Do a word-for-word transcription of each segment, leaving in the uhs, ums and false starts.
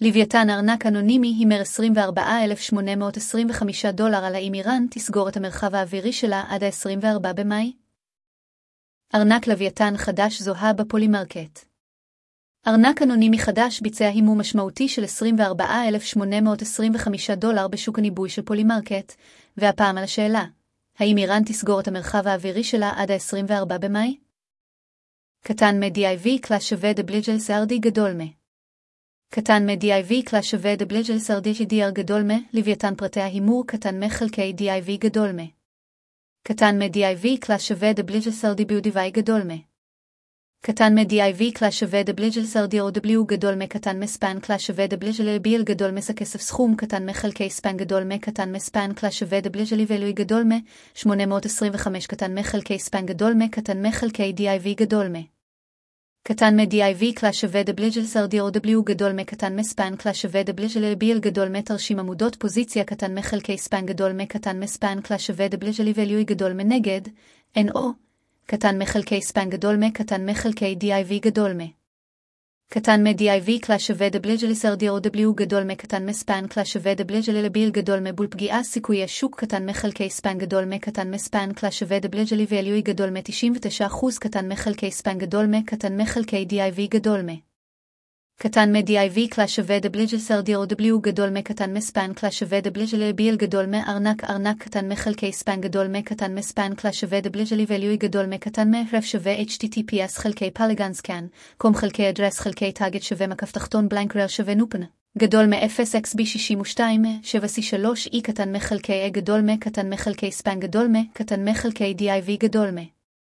לוויתן ארנק אנונימי הימר עשרים וארבעה אלף שמונה מאות עשרים וחמישה דולר על האם איראן תסגור את המרחב האווירי שלה עד ה-עשרים וארבעה במאי? ארנק לוויתן חדש זוהה בפולימרקט. ארנק אנונימי חדש ביצע הימור משמעותי של עשרים וארבעה אלף שמונה מאות עשרים וחמישה דולר בשוק הניבוי של פולימרקט, והפעם על השאלה, האם איראן תסגור את המרחב האווירי שלה עד ה-עשרים וארבעה במאי? קטן מ-די איי וי קלאס שווה דבליג'ל סרדי גדול מ. קטן מ-די איי וי קלאס שווה דבליג'ל סרדי די אר גדול מ, לוויתן פרטי ההימור קטן מ-חלקי די איי וי גדול מ. קטן מ-די איי וי קלאס שווה דבליג'ל סרדי ביודיווי גדול מ. קטן מ-די איי וי קלאס שווה דבליג'ל סרדי או דבליו גדול מ קטן מספן קלאס שווה דבליג'ל ביל גדול מס הכסף סכום קטן מחלקי ספן גדול מ קטן מספן קלאס שווה דבליג'ל ואלוי גדול מ שמונה מאות עשרים וחמש קטן מחלקי ספן גדול מ קטן מחלקי די איי וי גדול מ. קטן מ-די איי וי קלאס שווה דבליג'ל סרדי או דבליו גדול מ קטן מספן קלאס שווה דבליג'ל ביל גדול מ תרשים עמודות פוזיציה קטן מחלקי ספן גדול מ קטן מספן קלאס שווה דבליג'ל ואלוי גדול מנגד אן או קטן מחלקי ספן גדול מ קטן מחלקי די איי וי גדול מ. קטן מ-די איי וי קלאס שווה דבליג'ל סרדי או דבליו גדול מ קטן מספן קלאס שווה דבליג'ל ביל גדול מ בול פגיעה סיכוי השוק קטן מחלקי ספן גדול מ קטן מספן קלאס שווה דבליג'ל ואלוי גדול מ תשעים ותשעה אחוז קטן מחלקי ספן גדול מ קטן מחלקי די איי וי גדול מ. קטן מ-די איי וי קלאס שווה דבליג'ל סרדי או דבליו גדול מ קטן מספן קלאס שווה דבליג'ל ביל גדול מ ארנק ארנק קטן מחלקי ספן גדול מ קטן מספן קלאס שווה דבליג'ל ואלוי גדול מ קטן מ רף שווה אייץ' טי טי פי אס חלקי פלגן סקן קום חלקי אדרס חלקי טאגט שווה מקף תחתון בלנקרר שווה נופן גדול מ אפס אקס בי שישים ושתיים שבע סי שלוש אי קטן מחלקי A גדול מ קטן מחלקי ספן גדול מ קטן מחלקי די איי וי גדול מ.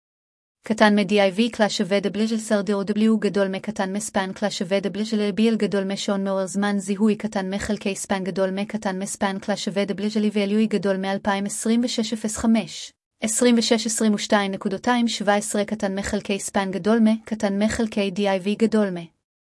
קטן מ-די איי וי קלאס שווה דבליג'ל סרדי או דבליו גדול מ קטן מספן קלאס שווה דבליג'ל ביל גדול מ שון מעורר זמן זיהוי קטן מחלקי ספן גדול מ קטן מספן קלאס שווה דבליג'ל ואלוי גדול מ-אלפיים עשרים ושש אפס חמש עשרים ושש עשרים ושתיים שבע עשרה קטן מחלקי ספן גדול מ קטן מחלקי די איי וי גדול מ.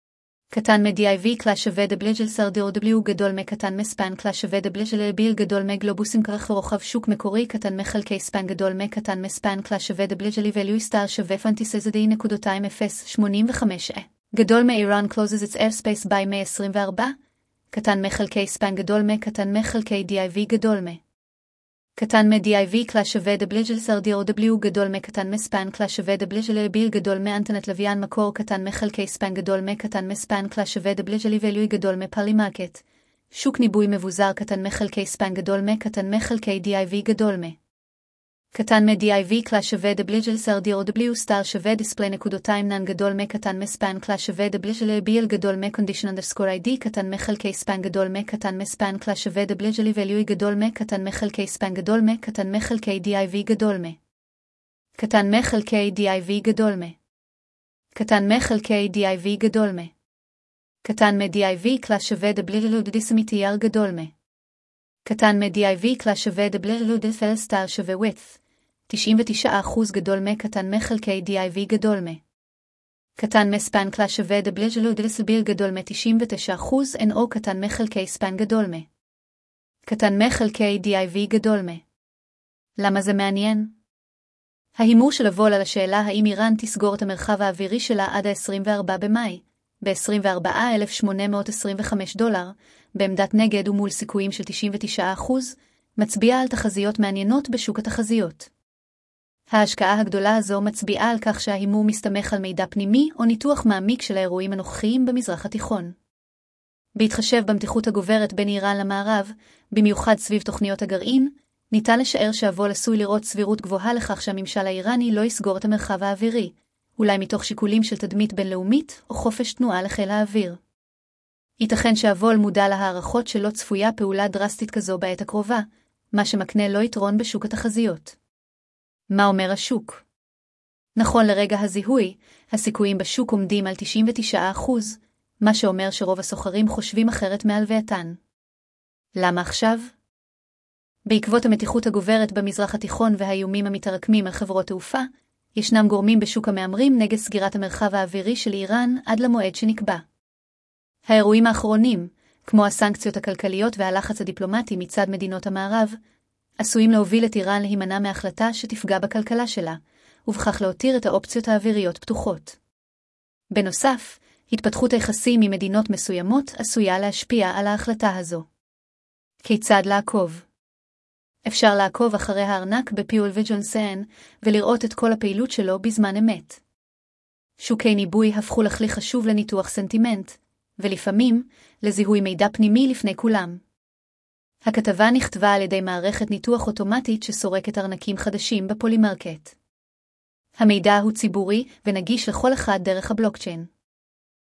קטן מ-די איי וי קלאס שווה דבליג'ל סרדי או דבליו גדול מ קטן מספן קלאס שווה דבליג'ל ביל גדול מ גלובוסים כרך ורוחב שוק מקורי קטן מחלקי ספן גדול מ קטן מספן קלאס שווה דבליג'ל ואלוי סטאר שווה פנטיסזדי נקודתיים אפס שמונים וחמש גדול מ איראן closes its airspace by מאה עשרים וארבע קטן מחלקי ספן גדול מ קטן מחלקי די איי וי גדול מ. קטן מ-די איי וי קלאס שווה דבליג'ל סרדי או דבליו גדול מ קטן מספן קלאס שווה דבליג'ל ביל גדול מ אנטנת לוויין מקור קטן מחלקי ספן גדול מ קטן מספן קלאס שווה דבליג'ל ואלוי גדול מ פולימרקט שוק ניבוי מבוזר קטן מחלקי ספן גדול מ קטן מחלקי די איי וי גדול מ. קטן מ-די איי וי קלאס שווה דבליג'ל סרדי או דבליו סטאר שווה דיספלי נקודתיים נן גדול מ קטן מספן קלאס שווה דבליג'ל ביל גדול מ condition underscore איי די קטן מחלקי ספן גדול מ קטן מספן קלאס שווה דבליג'ל ואלוי גדול מ קטן מחלקי ספן גדול מ קטן מחלקי די איי וי גדול מ. קטן מחלקי די איי וי גדול מ. קטן מחלקי די איי וי גדול מ. קטן מ-די איי וי קלאס שווה דבליג'ל דיסמיטייר גדול מ. קטן מ-די איי וי קלאס שווה דבליג'ל דיספל סטאר שווה width תשעים ותשעה אחוז גדול מ קטן מחלקי די איי וי גדול מ. קטן מספן קלאס שווה דבליג'ל דיסביל גדול מ תשעים ותשעה אחוז אן או קטן מחלקי ספן גדול מ. קטן מחלקי די איי וי גדול מ. למה זה מעניין? ההימור של הוול על השאלה האם איראן תסגור את המרחב האווירי שלה עד ה-עשרים וארבעה במאי, ב-עשרים וארבעה אלף שמונה מאות עשרים וחמש דולר, בעמדת נגד ומול סיכויים של תשעים ותשעה אחוז, מצביעה על תחזיות מעניינות בשוק התחזיות. ההשקעה הגדולה הזו מצביעה על כך שההימור מסתמך על מידע פנימי או ניתוח מעמיק של האירועים הנוכחיים במזרח התיכון. בהתחשב במתיחות הגוברת בין איראן למערב, במיוחד סביב תוכניות הגרעין, ניתן לשער שהוול עשוי לראות סבירות גבוהה לכך שהממשל האיראני לא יסגור את המרחב האווירי, אולי מתוך שיקולים של תדמית בינלאומית או חופש תנועה לחיל האוויר. ייתכן שהוול מודע להערכות שלא צפויה פעולה דרסטית כזו בעת הקרובה, מה שמקנה לו יתרון בשוק התחזיות. מה אומר השוק? נכון לרגע הזיהוי, הסיכויים בשוק עומדים על תשעים ותשעה אחוז, מה שאומר שרוב הסוחרים חושבים אחרת מהלווייתן. למה עכשיו? בעקבות המתיחות הגוברת במזרח התיכון והאיומים המתרקמים על חברות תעופה, ישנם גורמים בשוק המאמרים נגד סגירת המרחב האווירי של איראן עד למועד שנקבע. האירועים האחרונים, כמו הסנקציות הכלכליות והלחץ הדיפלומטי מצד מדינות המערב, עשויים להוביל את איראן להימנע מהחלטה שתפגע בכלכלה שלה, ובכך להותיר את האופציות האוויריות פתוחות. בנוסף, התפתחות היחסים עם מדינות מסוימות עשויה להשפיע על ההחלטה הזו. כיצד לעקוב? אפשר לעקוב אחרי הארנק בפיול וג'ונסן ולראות את כל הפעילות שלו בזמן אמת. שוקי ניבוי הפכו לכלי חשוב לניתוח סנטימנט, ולפעמים לזיהוי מידע פנימי לפני כולם. הכתבה נכתבה על ידי מערכת ניתוח אוטומטית שסורקת ארנקים חדשים בפולימרקט. המידע הוא ציבורי ונגיש לכל אחד דרך הבלוקצ'יין.